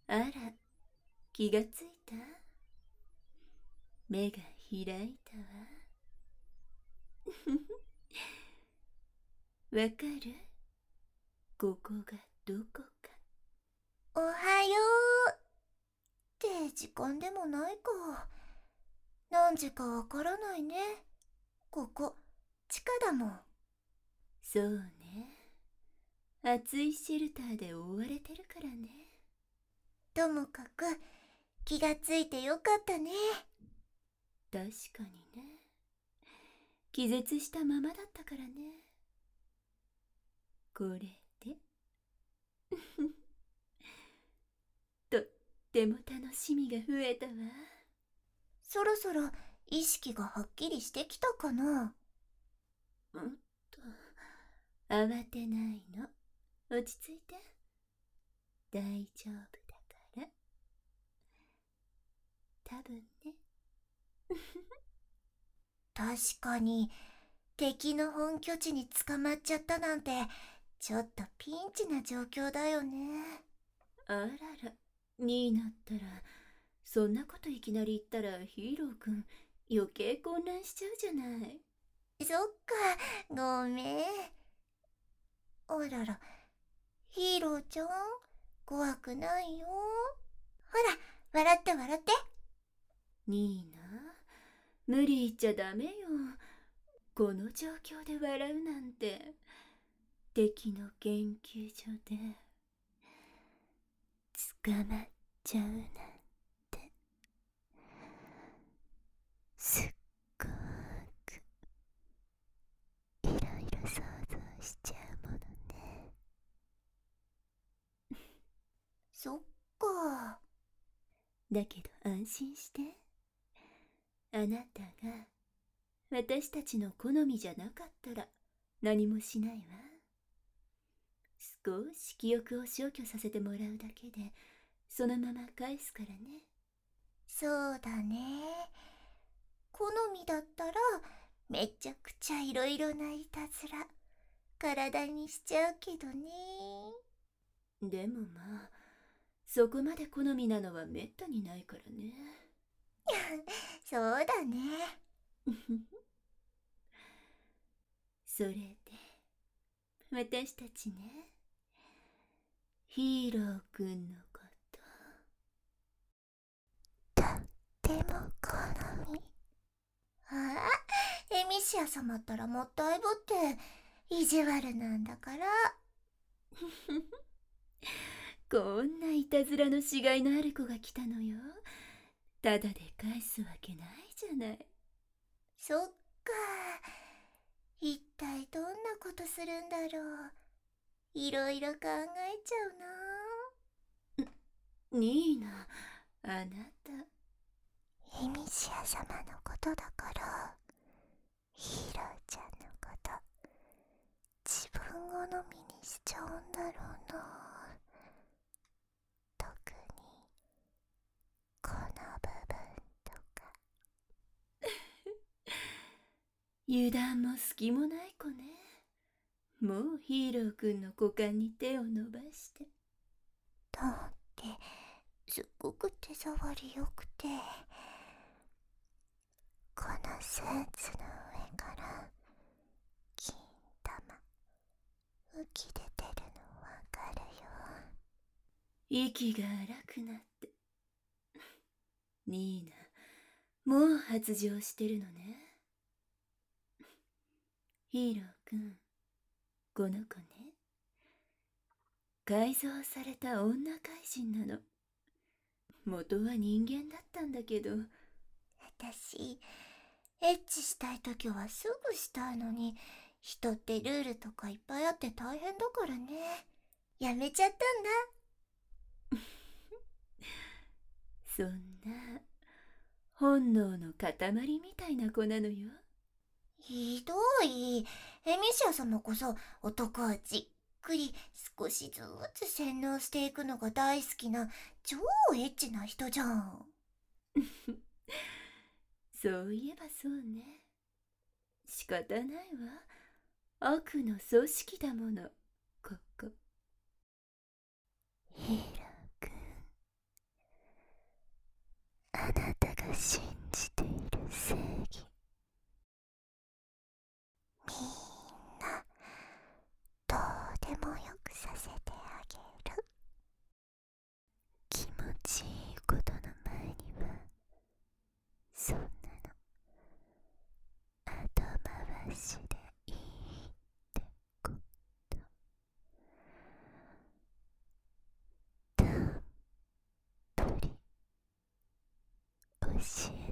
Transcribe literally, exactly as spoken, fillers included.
あら、気がついた？目が開いたわ。わかる？ここがどこか。 おはようって時間でもないか。何時かわからないね。ここ地下だもん。 そうね。暑いシェルターで覆われてるからね。 ともかく気がついてよかったね。 確かにね。気絶したままだったからね。これでとっても楽しみが増えたわ。 そろそろ意識がはっきりしてきたかな。 うんと慌てないの。落ち着いて。大丈夫だから。多分ね。 確かに敵の本拠地に捕まっちゃったなんてちょっとピンチな状況だよね。 あらら、になったら、そんなこといきなり言ったらヒーローくん余計混乱しちゃうじゃない。 そっか、ごめん。あらら、ヒーローちゃん怖くないよ。ほら、笑って笑って。 ニーナ、無理言っちゃダメよ。この状況で笑うなんて。敵の研究所で捕まっちゃうなんて、すっごくいろいろ想像しちゃうものね。 そっか。 だけど安心して。あなたが私たちの好みじゃなかったら何もしないわ。少し記憶を消去させてもらうだけでそのまま返すからね。 そうだね。好みだったらめちゃくちゃいろいろないたずら体にしちゃうけどね。 でもまあ、そこまで好みなのはめったにないからね。 そうだね。 それで私たちね、ヒーローくんのこととっても好み。 ああ、エミシア様ったらもったいぶって意地悪なんだから。 こんないたずらのしがいのある子が来たのよ。ただで返すわけないじゃない。 そっか。一体どんなことするんだろう。いろいろ考えちゃうな。 ニーナ、あなた。 エミシア様のことだから、ヒーローちゃんのこと自分好みにしちゃうんだろうな。特にこの部分とか。 油断も隙もない子ね。もうヒーローくんの股間に手を伸ばして。 だってすっごく手触りよくて、このスーツの上から金玉浮き出てるのわかるよ。 息が荒くなって。ニーナ、もう発情してるのね。ヒーローくん、この子ね、改造された女怪人なの。元は人間だったんだけど。 私エッチしたい時はすぐしたいのに、人ってルールとかいっぱいあって大変だからね、やめちゃったんだ。 そんな本能の塊みたいな子なのよ。 ひどい。エミシア様こそ男はじっくり少しずつ洗脳していくのが大好きな超エッチな人じゃん。 そういえばそうね。仕方ないわ。悪の組織だもの、ここ。ヒーローくん、 てもよくさせてあげる。気持ちいいことの前にはそんなの後回しでいいってこと。たっぷり教え